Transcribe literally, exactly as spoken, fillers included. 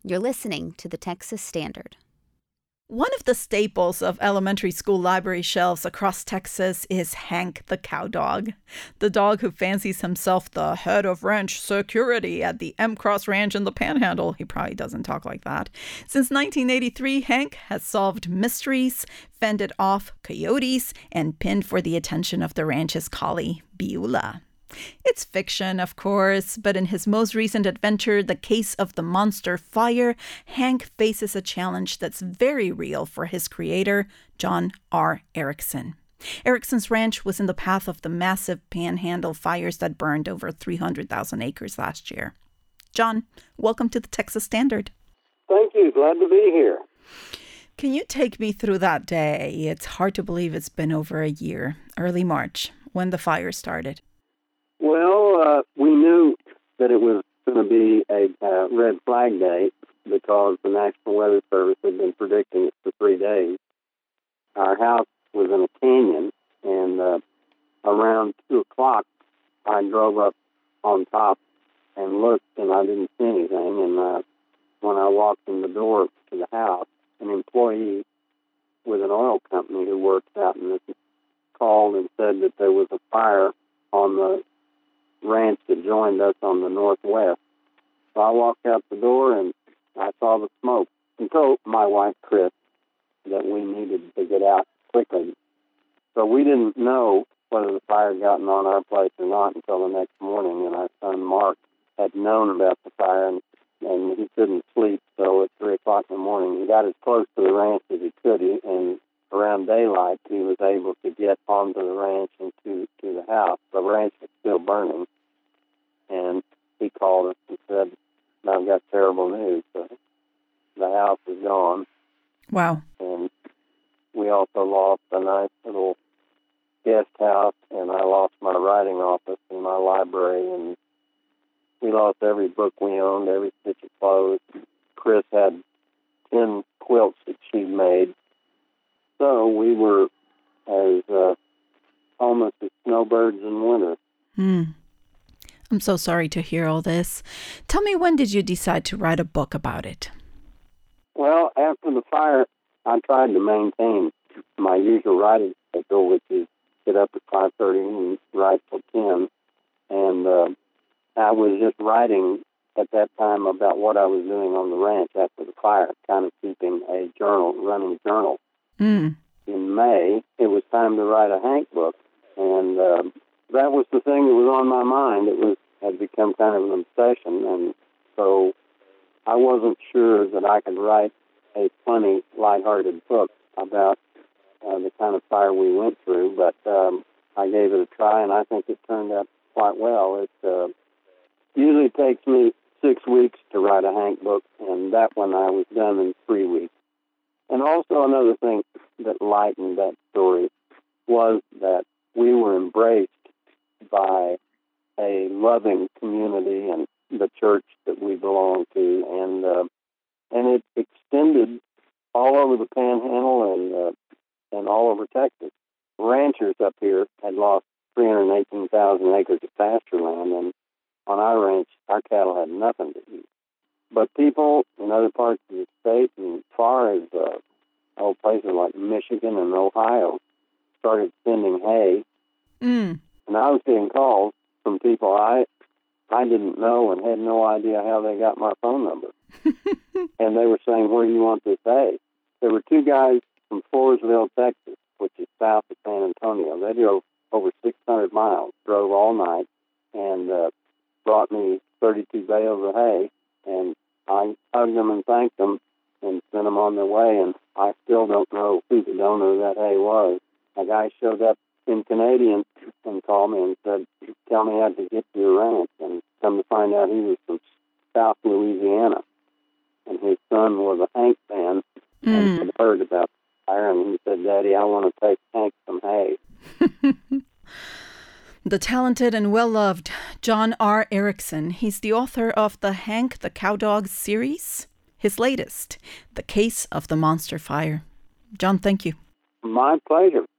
You're listening to the Texas Standard. One of the staples of elementary school library shelves across Texas is Hank the Cowdog, the dog who fancies himself the head of ranch security at the M Cross Ranch in the Panhandle. He probably doesn't talk like that. Since nineteen eighty-three, Hank has solved mysteries, fended off coyotes, and pinned for the attention of the ranch's collie, Beulah. It's fiction, of course, but in his most recent adventure, The Case of the Monster Fire, Hank faces a challenge that's very real for his creator, John R. Erickson. Erickson's ranch was in the path of the massive Panhandle fires that burned over three hundred thousand acres last year. John, welcome to the Texas Standard. Thank you. Glad to be here. Can you take me through that day? It's hard to believe it's been over a year, early March, when the fire started. Well, uh, we knew that it was going to be a uh, red flag day because the National Weather Service had been predicting it for three days. Our house was in a canyon, and uh, around two o'clock, I drove up on top and looked, and I didn't see anything. And uh, when I walked in the door to the house, an employee with an oil company who works out in this called and said that there was a fire on the ranch that joined us on the northwest. So I walked out the door and I saw the smoke and told my wife, Chris, that we needed to get out quickly. So we didn't know whether the fire had gotten on our place or not until the next morning, and our son, Mark, had known about the fire, and, and he couldn't sleep, so at three o'clock in the morning, he got as close to the ranch as he could, he, and around daylight, he was able to get onto the ranch and to, to the house. The ranch was still burning, and he called us and said, I've got terrible news. The, the house is gone. Wow. And we also lost a nice little guest house, and I lost my writing office and my library, and we lost every book we owned, every stitch of clothes. Chris had ten quilts that she made. So we were as uh, almost as snowbirds in winter. Hmm. I'm so sorry to hear all this. Tell me, when did you decide to write a book about it? Well, after the fire, I tried to maintain my usual writing schedule, which is get up at five thirty and write till ten. And uh, I was just writing at that time about what I was doing on the ranch after the fire, kind of keeping a journal, running journal. Mm. In May, it was time to write a Hank book, and uh, that was the thing that was on my mind. It was had become kind of an obsession, and so I wasn't sure that I could write a funny, lighthearted book about uh, the kind of fire we went through, but um, I gave it a try, and I think it turned out quite well. It uh, usually takes me six weeks to write a Hank book, and that one I was done in three weeks. And also another thing that lightened that story was that we were embraced by a loving community and the church that we belong to, and uh, and it extended all over the Panhandle and uh, and all over Texas. Ranchers up here had lost three hundred eighteen thousand acres of pasture land, and on our ranch, our cattle had nothing to eat. But people in other parts of the state, and far as uh, old places like Michigan and Ohio, started sending hay. Mm. And I was getting calls from people I I didn't know and had no idea how they got my phone number. And they were saying, where do you want this hay? There were two guys from Floresville, Texas, which is south of San Antonio. They drove over six hundred miles, drove all night, and uh, brought me thirty-two bales of hay. And I hugged them and thanked them and sent them on their way. And I still don't know who the donor of that hay was. A guy showed up in Canadian and called me and said, tell me how to get to your ranch. And come to find out, he was from South Louisiana. And his son was a Hank fan mm. and had heard about the fire. And he said, Daddy, I want to take Hank some hay. The talented and well-loved John R. Erickson. He's the author of the Hank the Cowdog series, his latest, The Case of the Monster Fire. John, thank you. My pleasure.